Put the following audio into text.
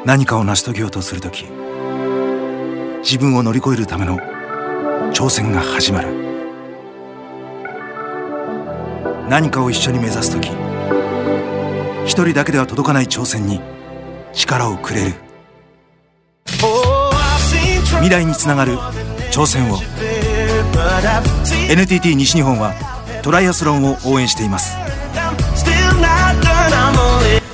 何かを成し遂げようとするとき、自分を乗り越えるための挑戦が始まる。何かを一緒に目指すとき、一人だけでは届かない挑戦に力をくれる。未来につながる挑戦を。 NTT 西日本はトライアスロンを応援しています。